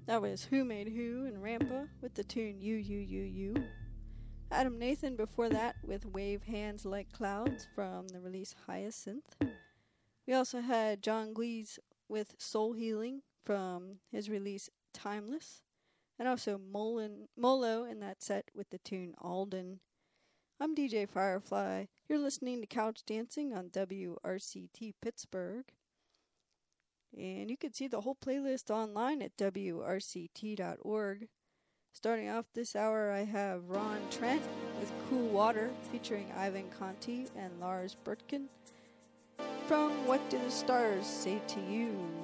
That was Who Made Who and Rampa with the tune You, You, You, You. Adam Nathan before that with Wave Hands Like Clouds from the release Hyacinth. We also had John Glees with Soul Healing from his release Timeless. And also Molo in that set with the tune Alden. I'm DJ Firefly. You're listening to Couch Dancing on WRCT Pittsburgh. And you can see the whole playlist online at WRCT.org. Starting off this hour, I have Ron Trent with Cool Water featuring Ivan Conti and Lars Bertkin from What Do the Stars Say to You?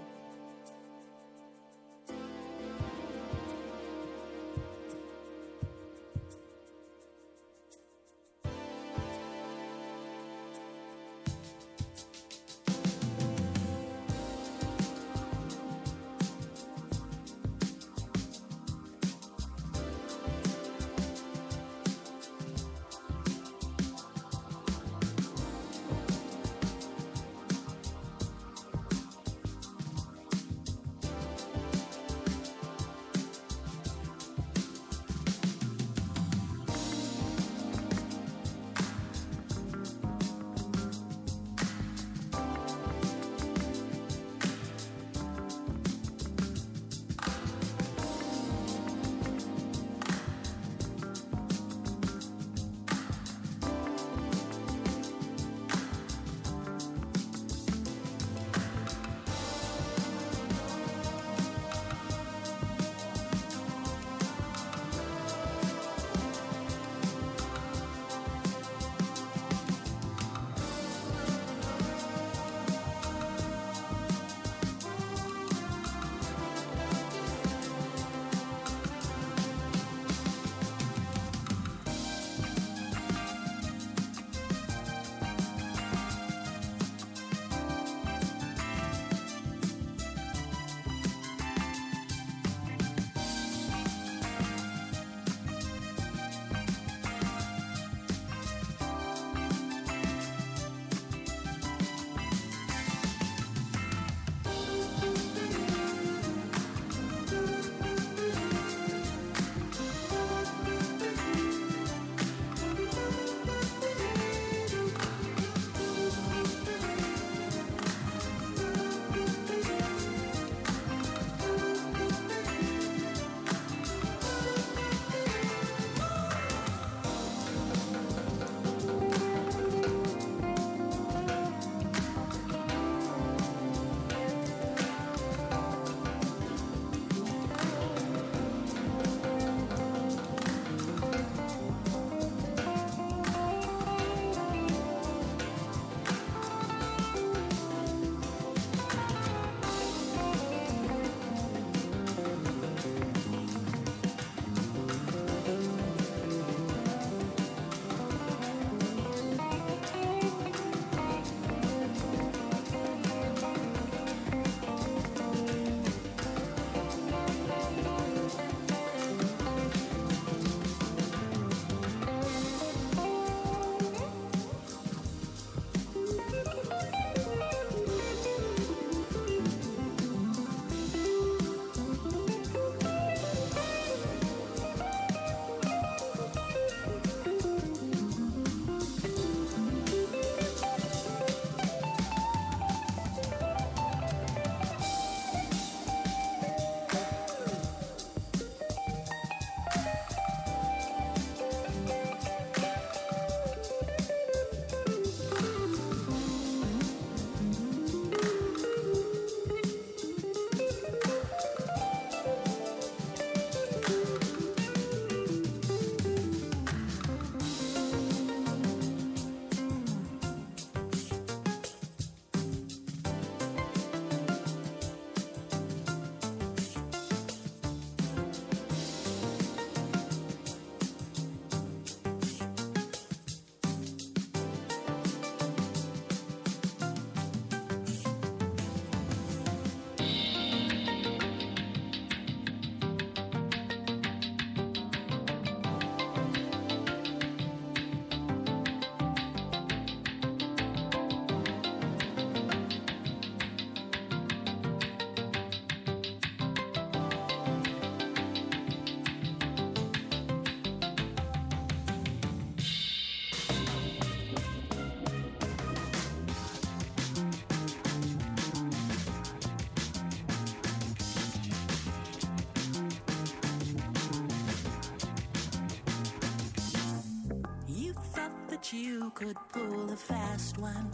that you could pull a fast one.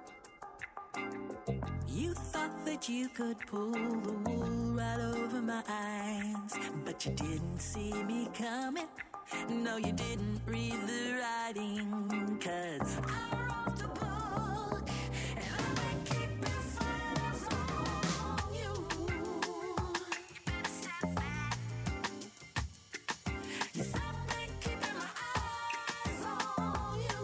You thought that you could pull the wool right over my eyes, but you didn't see me coming. No, you didn't read the writing, 'cause I wrote the book and I've been keeping files on you. Step back. Yes, I've been keeping my eyes on you.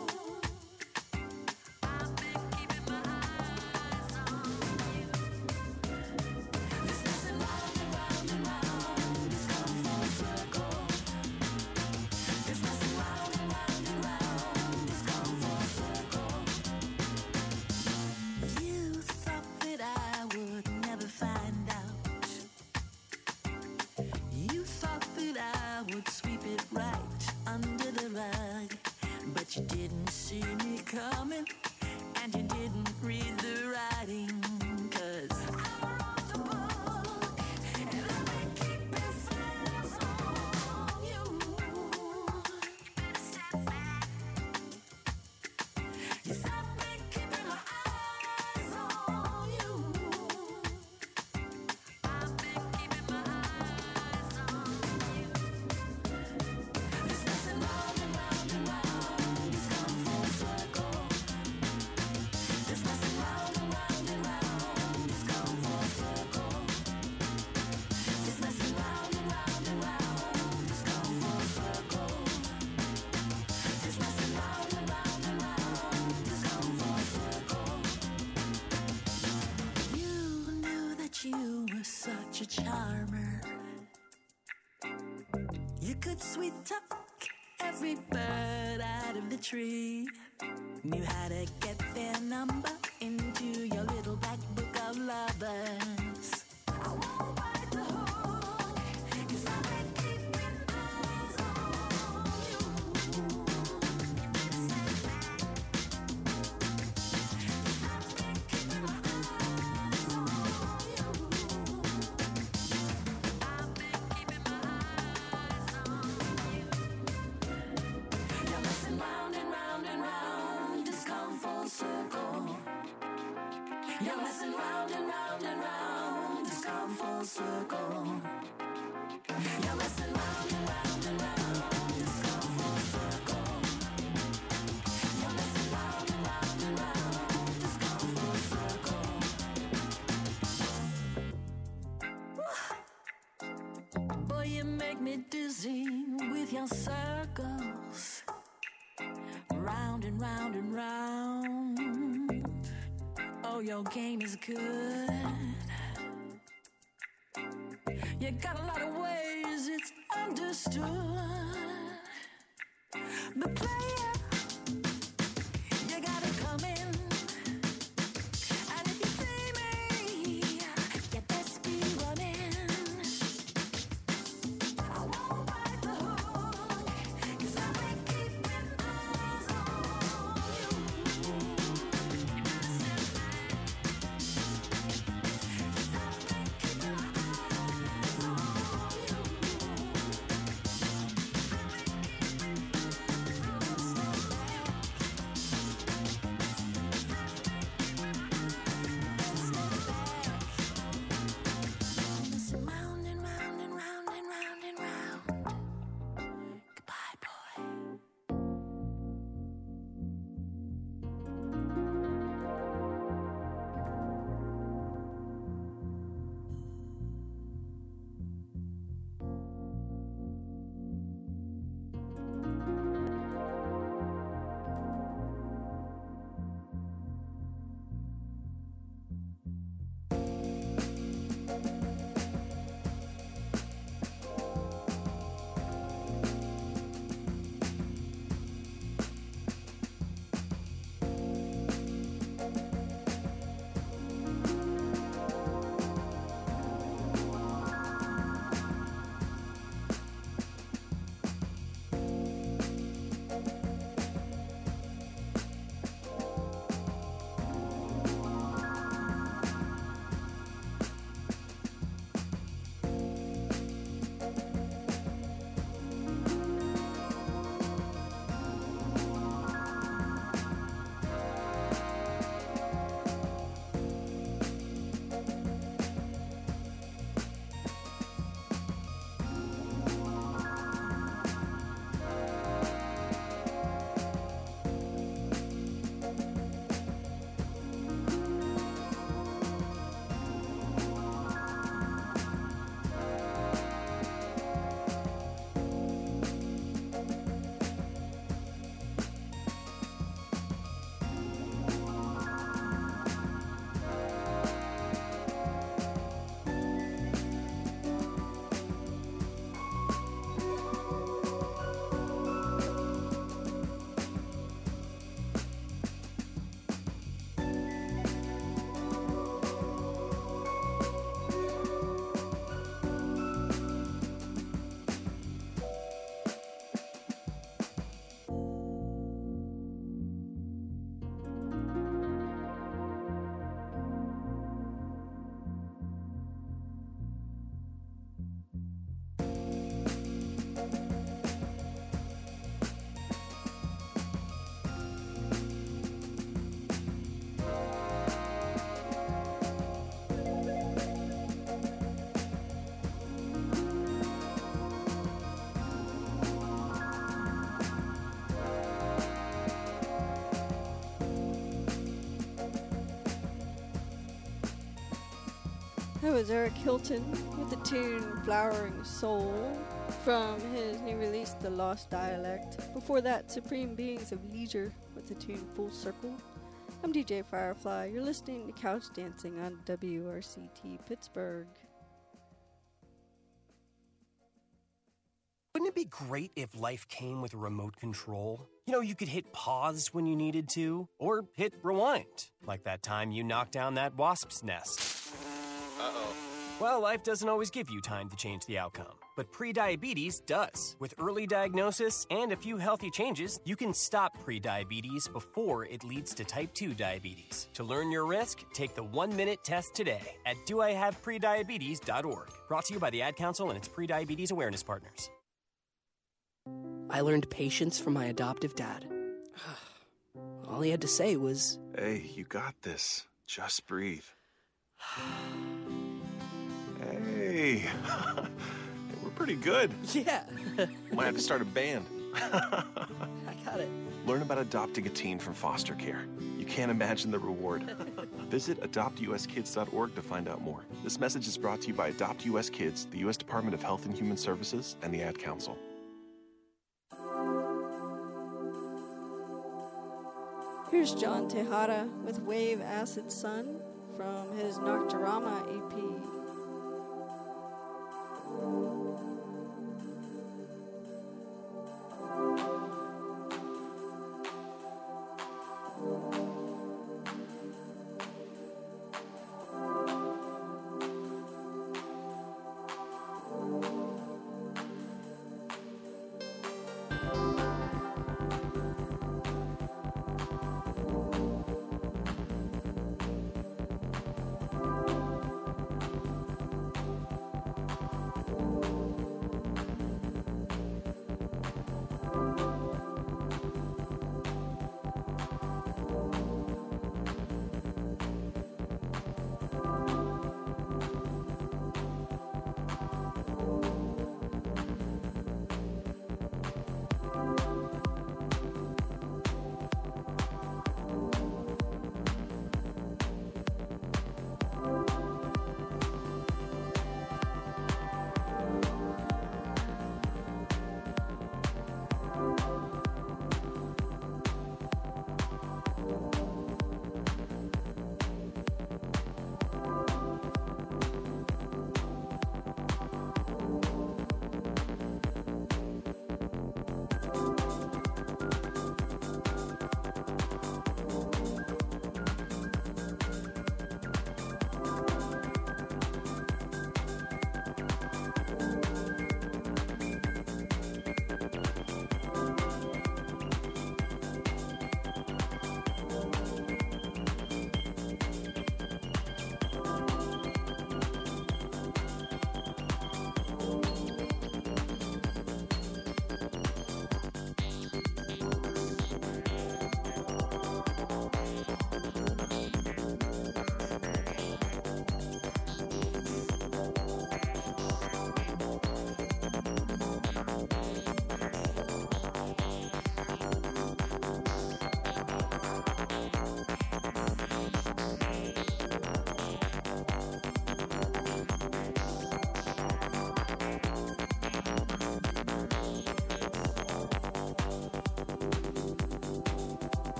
I've been keeping my eyes on you. This nothing round and round and round. It's come full circle. There's nothing round and round and round. It's come full circle. You thought that I would never find out. You thought that I would sweep it right under the rug, but you didn't see me coming, and you didn't read the writing, 'cause I wrote the book and I've been keeping files on you. Step back. Yes, I've been keeping my eyes on you. I've been keeping my eyes on you. There's nothing round and round and round. It's come full circle. There's nothing round and round and round. It's come full circle. There's nothing round and round and round. It's come full circle. There's nothing round and round and round. It's come full circle. You knew that you were such a charmer. You could sweet talk every bird out of the tree. Knew how to get their number into your little black book of lovers. I won't bite the hook, 'cause I've been keeping eyes on you. I've been keeping my eyes on you. I've been keeping my eyes on you. You're messing round and round and round. Just come full circle. You're messing round and round and round. Just come full circle. You're messing round and round and round. Just come full circle. You're messing round and round and round. Just come full circle. Boy, you make me dizzy with your circles. Round and round and round. Oh, your game is good. You got a lot of ways, it's understood. But player, you gotta come in. And if you see me, you best be running. I won't bite the hook, 'cause I've been keeping eyes on you. Step That was Eric Hilton with the tune Flowering Soul from his new release, The Lost Dialect. Before that, Supreme Beings of Leisure with the tune Full Circle. I'm DJ Firefly. You're listening to Couch Dancing on WRCT Pittsburgh. Wouldn't it be great if life came with a remote control? You know, you could hit pause when you needed to, or hit rewind, like that time you knocked down that wasp's nest. Uh-oh. Well, life doesn't always give you time to change the outcome, but prediabetes does. With early diagnosis and a few healthy changes, you can stop prediabetes before it leads to type 2 diabetes. To learn your risk, take the 1-minute test today at doihaveprediabetes.org. Brought to you by the Ad Council and its prediabetes awareness partners. I learned patience from my adoptive dad. All he had to say was, "Hey, you got this. Just breathe." Hey, we're pretty good. yeah. Might have to start a band. I got it. Learn about adopting a teen from foster care. You can't imagine the reward. Visit adoptuskids.org to find out more. This message is brought to you by Adopt US Kids, the U.S. Department of Health and Human Services, and the Ad Council. Here's John Tejada with Wave Acid Sun from his Nocturama EP.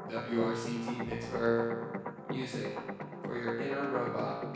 WRCT Pittsburgh, music for your inner robot.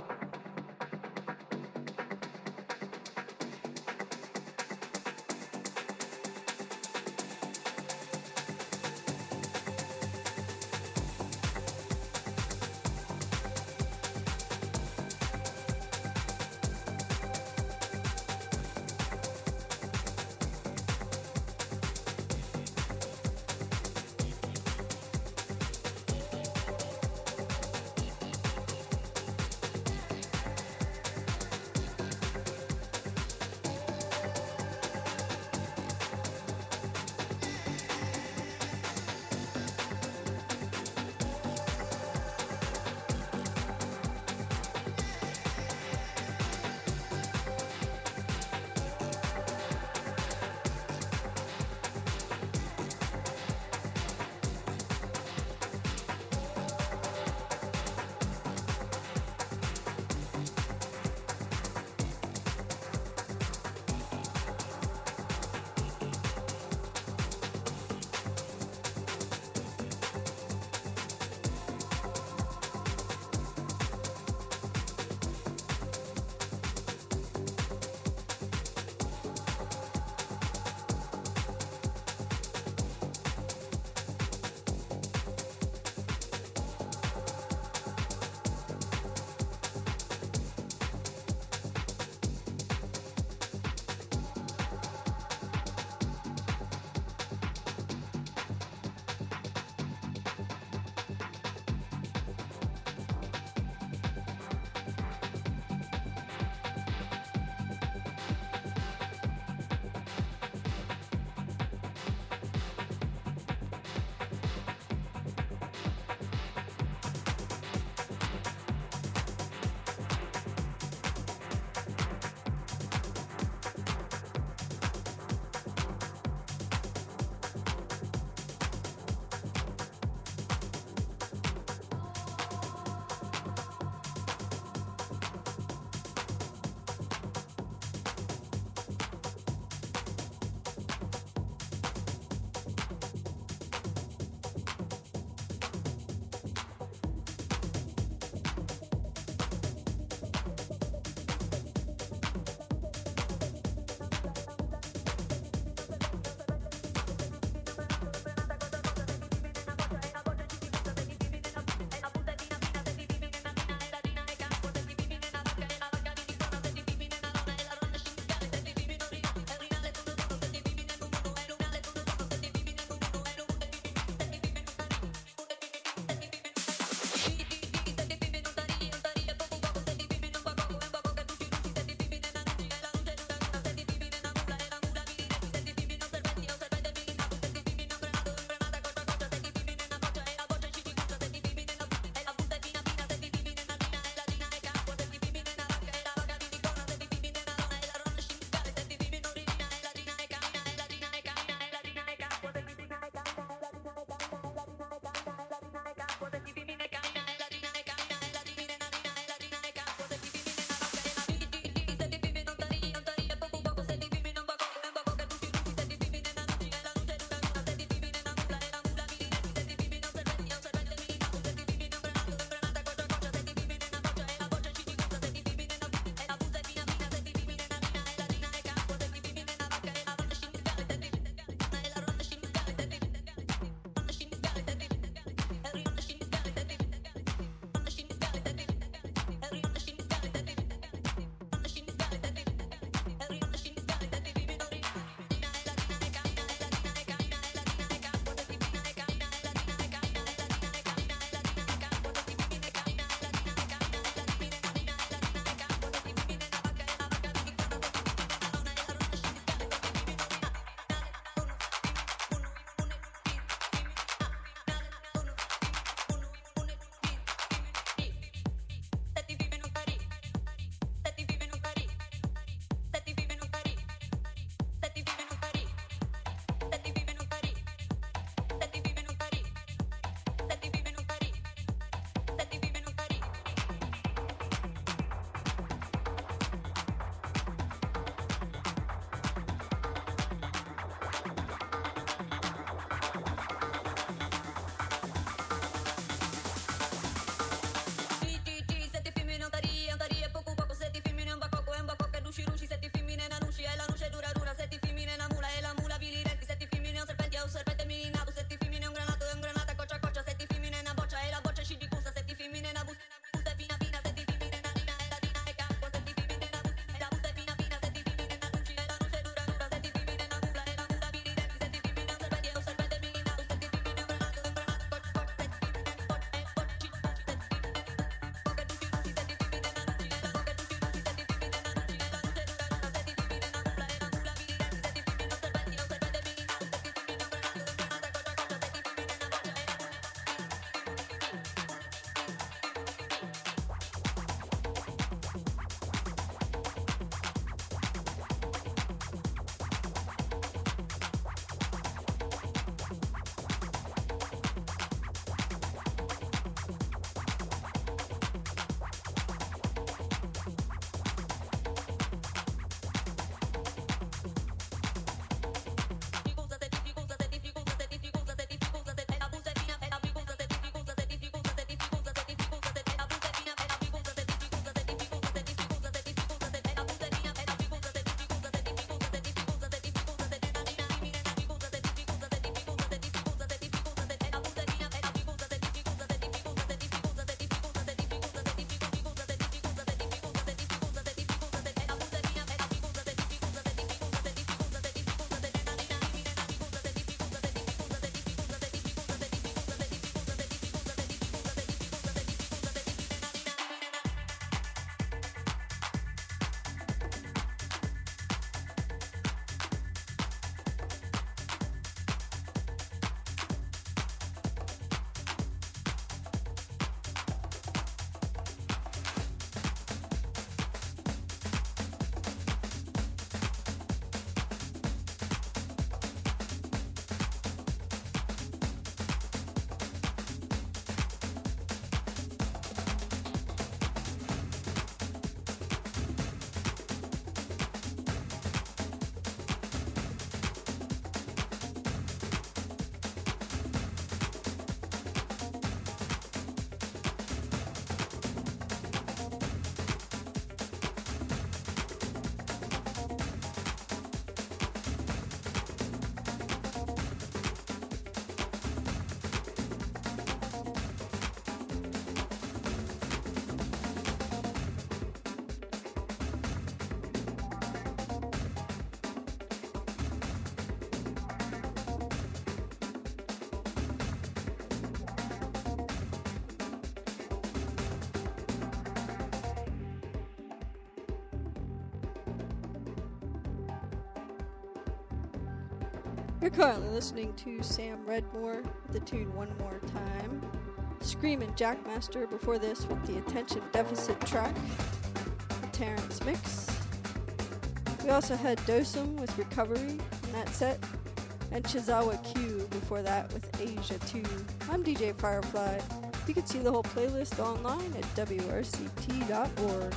You're currently listening to Sam Redmore with the tune One More Time. Screamin' Jackmaster before this with the Attention Deficit track, the Terrence mix. We also had Dosum with Recovery in that set, and Chizawa Q before that with Asia 2. I'm DJ Firefly. You can see the whole playlist online at wrct.org.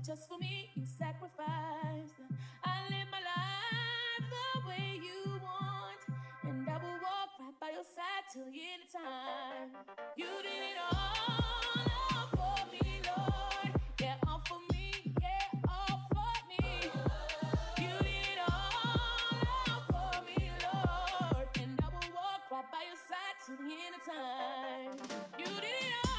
just for me you sacrificed. I live my life the way you want, and I will walk right by your side till the end of time. You did it all for me, Lord. Yeah, all for me, yeah, all for me. You did it all for me, Lord, and I will walk right by your side till the end of time. You did it all.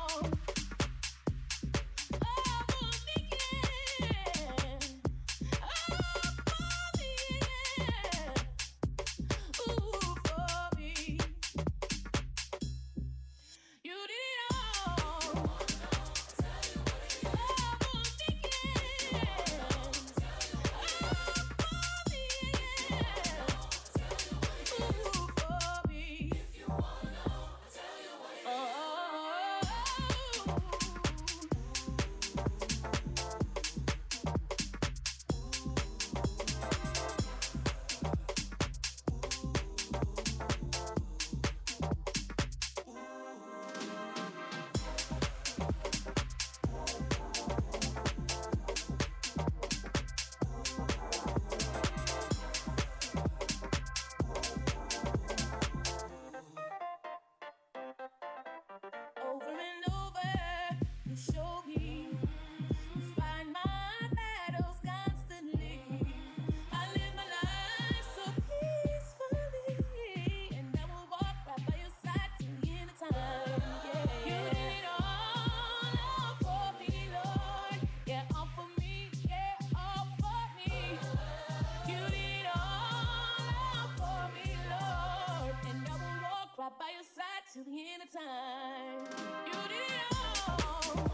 By your side till the end of time. You did it all.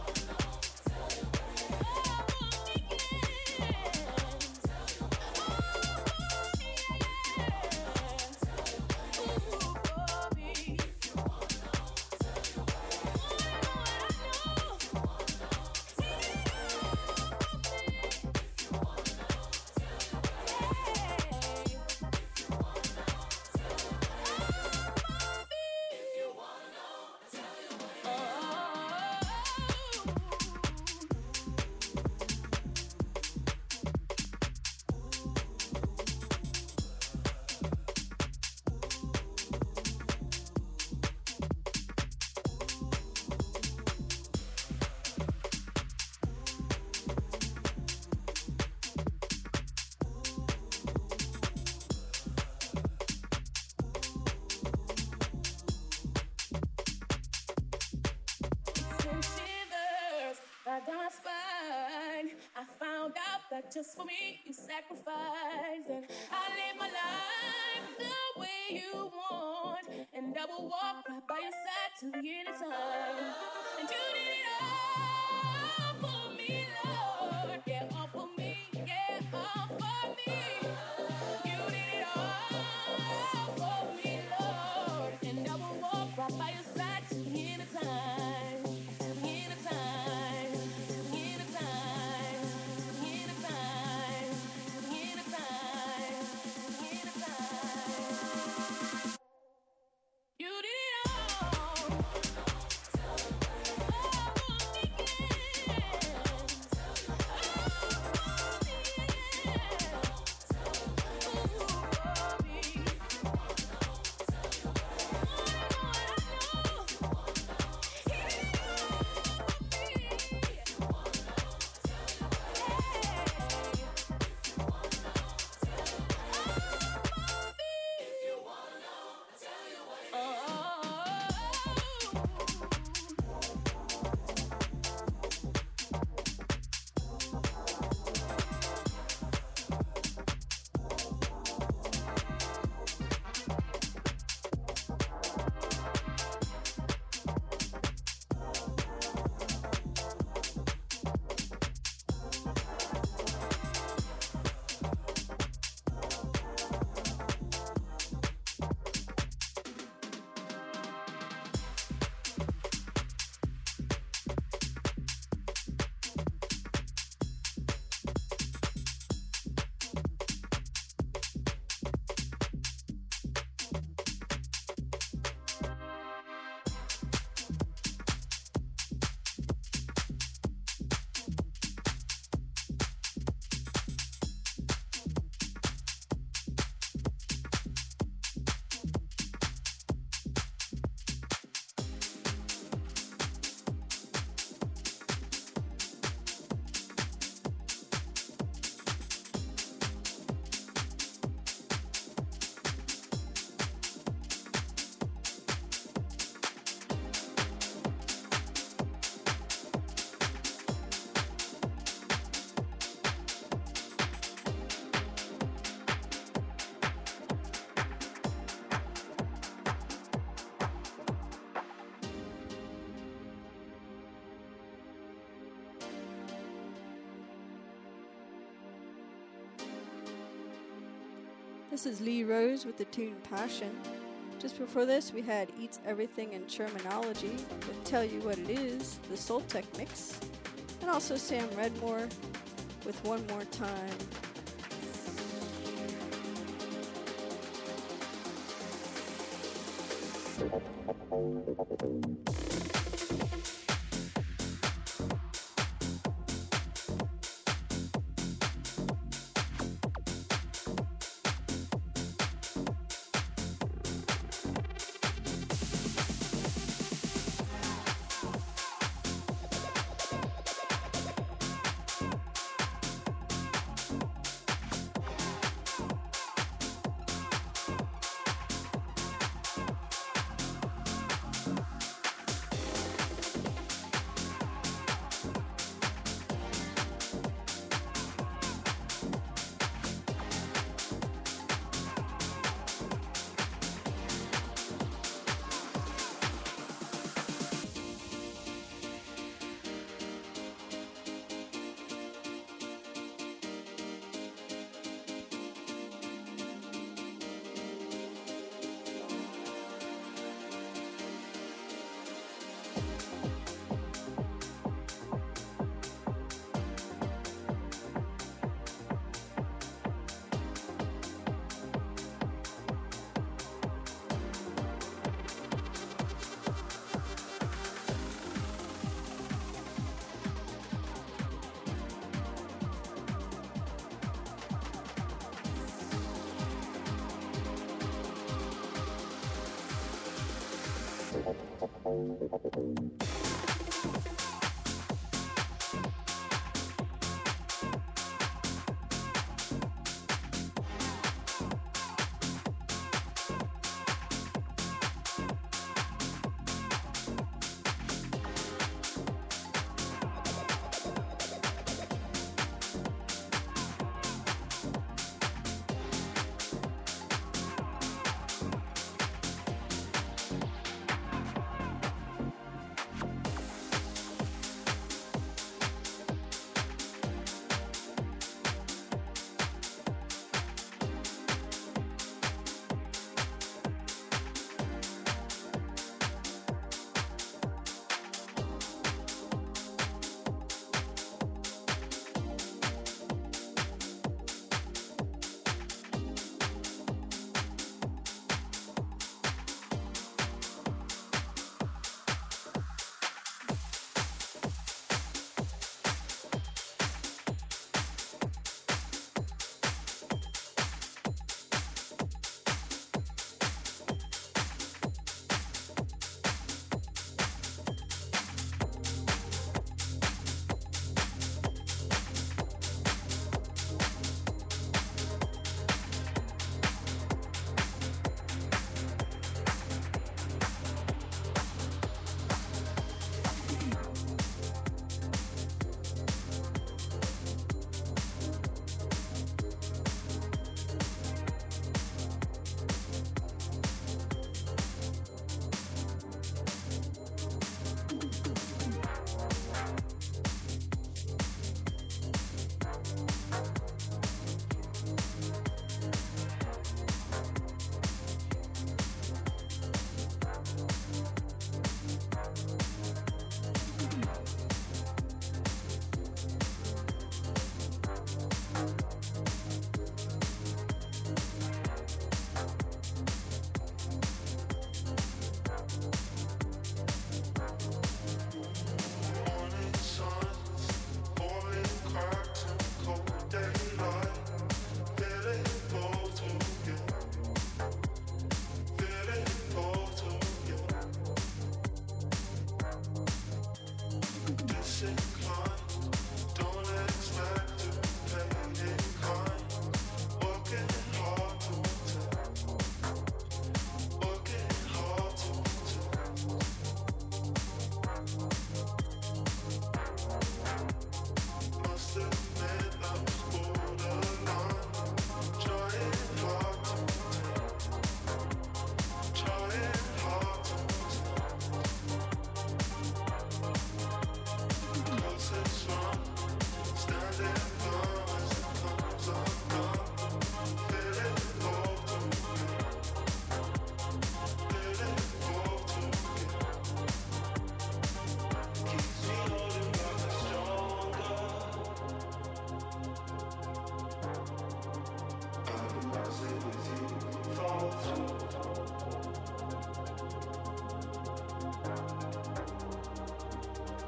Down spine, I found out that just for me you sacrificed, and I live my life the way you want, and I will walk right by your side till the end of time. And you did it all for me, Lord. Yeah, all for me, yeah, all for me. You did it all for me, Lord, and I will walk right by your side till the end of time. Till the end of time. You did it all. This is Lee Rose with the tune Passion. Just before this, we had Eats Everything in Terminology with Tell You What It Is, the Soultech mix. And also Sam Redmore with One More Time.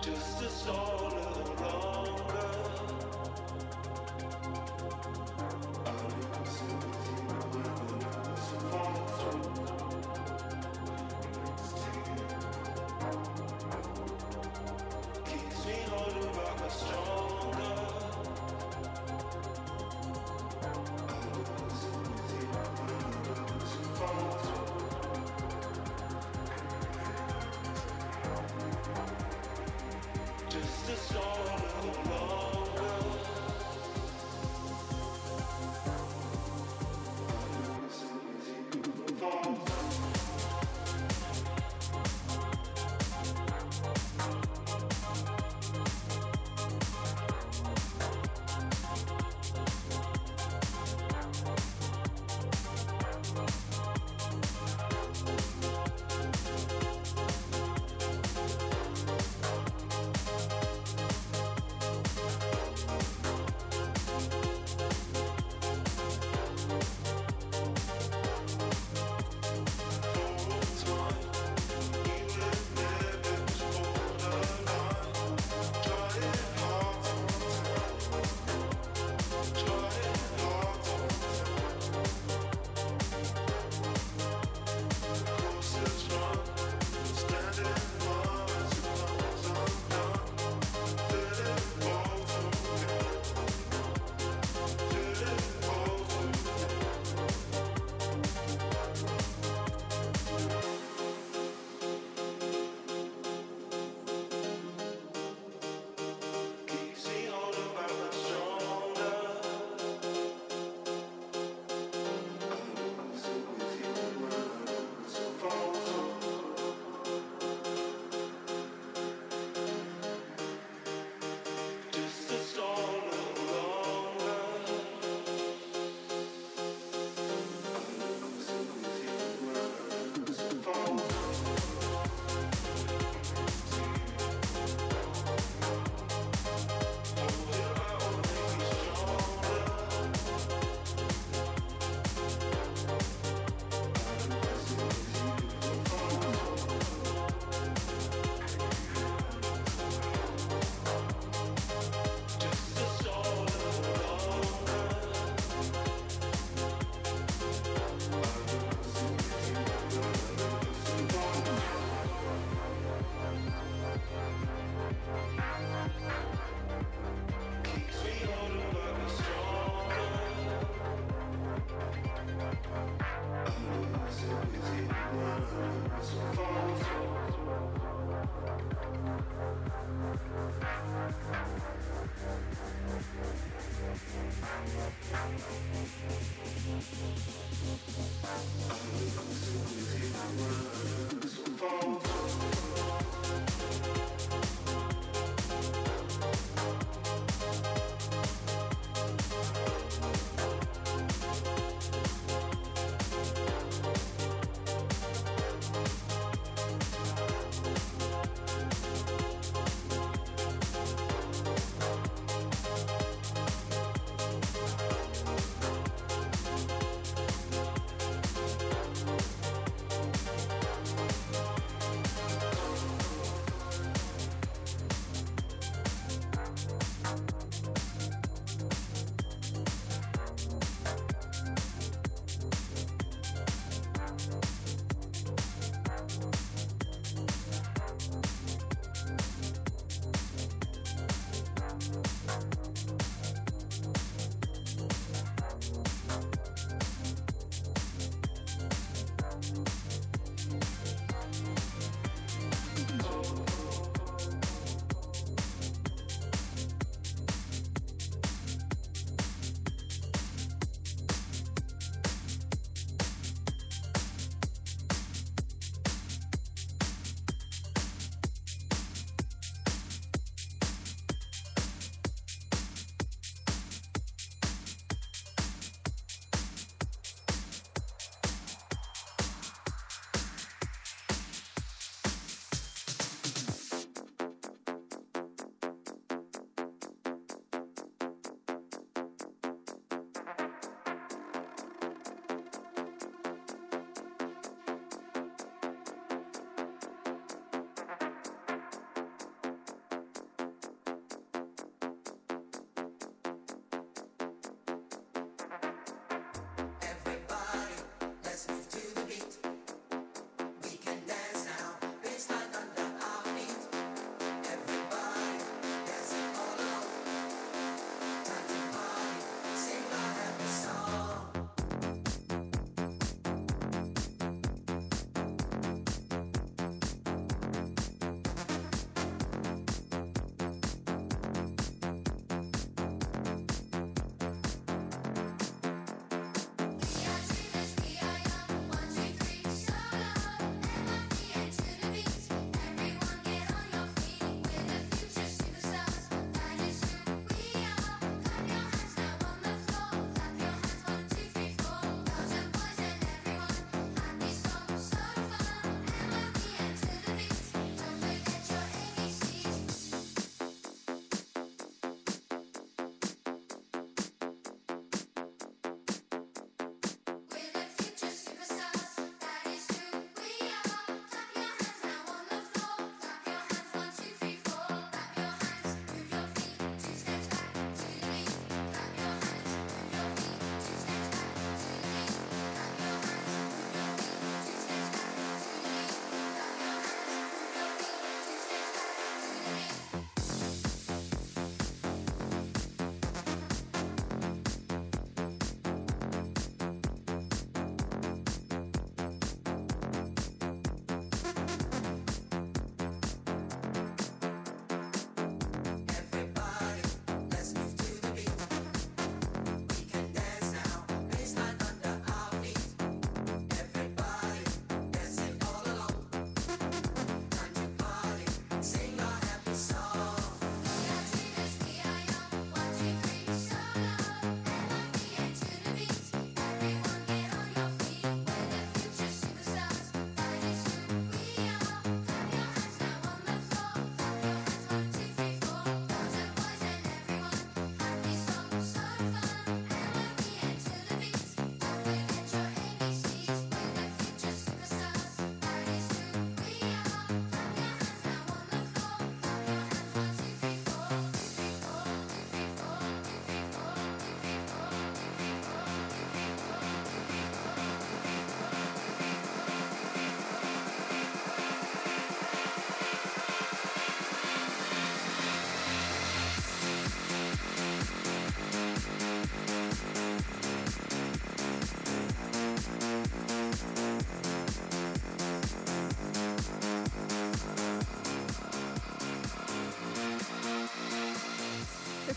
Just a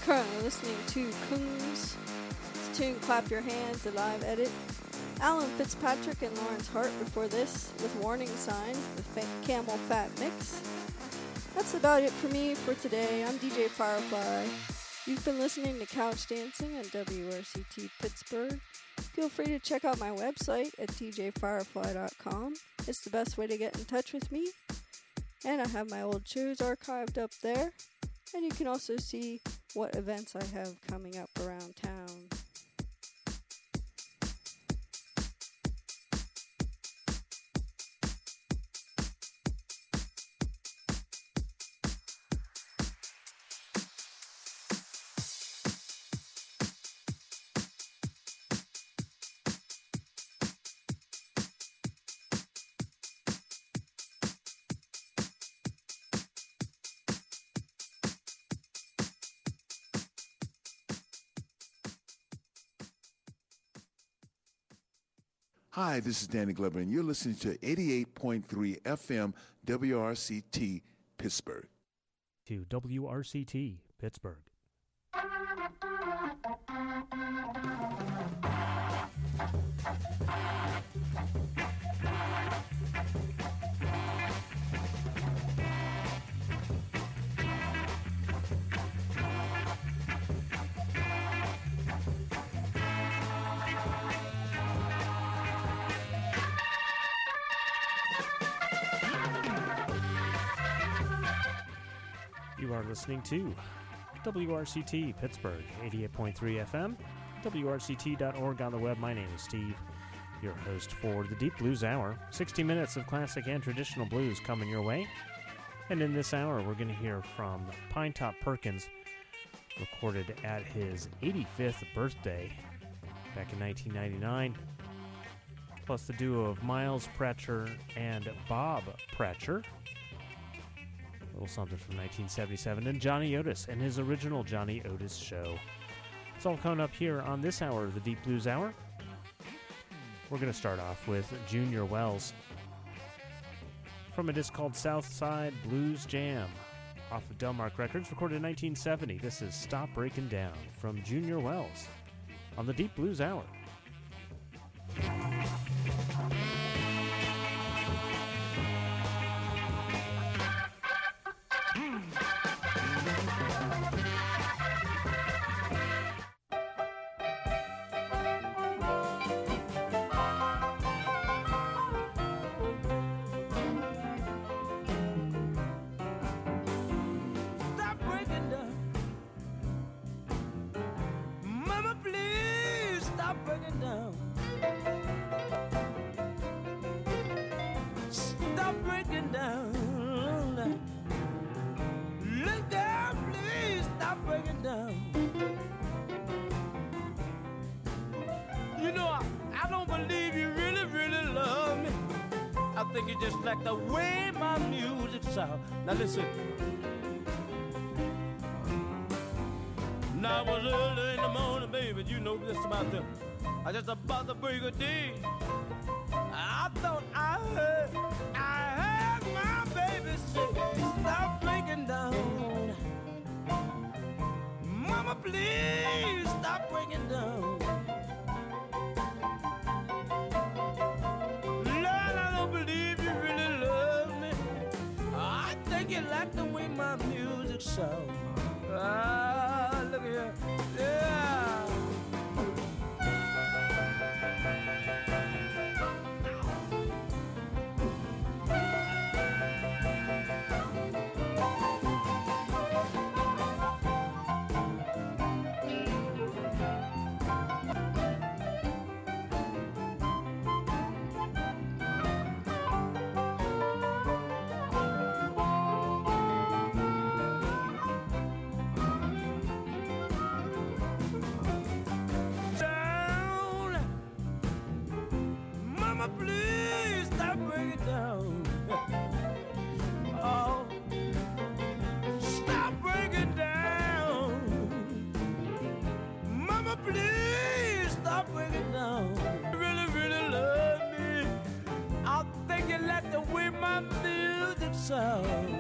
currently listening to Kungs. It's tune Clap Your Hands, a live edit. Alan Fitzpatrick and Lawrence Hart before this with Warning Signs, the Camel Fat Mix. That's about it for me for today. I'm DJ Firefly. You've been listening to Couch Dancing on WRCT Pittsburgh. Feel free to check out my website at djfirefly.com. It's the best way to get in touch with me. And I have my old shows archived up there. And you can also see what events I have coming up around town. Hi, this is Danny Glover, and you're listening to 88.3 FM WRCT Pittsburgh. To WRCT Pittsburgh. You are listening to WRCT Pittsburgh, 88.3 FM, WRCT.org on the web. My name is Steve, your host for the Deep Blues Hour. 60 minutes of classic and traditional blues coming your way. And in this hour, we're going to hear from Pinetop Perkins, recorded at his 85th birthday back in 1999, plus the duo of Miles Pratcher and Bob Pratcher. Little something from 1977, and Johnny Otis and his original Johnny Otis Show. It's all coming up here on this hour of the Deep Blues Hour. We're going to start off with Junior Wells from a disc called Southside Blues Jam off of Delmark Records, recorded in 1970. This is Stop Breaking Down from Junior Wells on the Deep Blues Hour. Like the way my music sound. Now listen. Now it was early in the morning, baby. You know this about them. I just about to break a day. I thought I heard my baby say, stop breaking down. Mama, please stop breaking down. You like the way my music sounds. Ah, look at here. Yeah. Sound.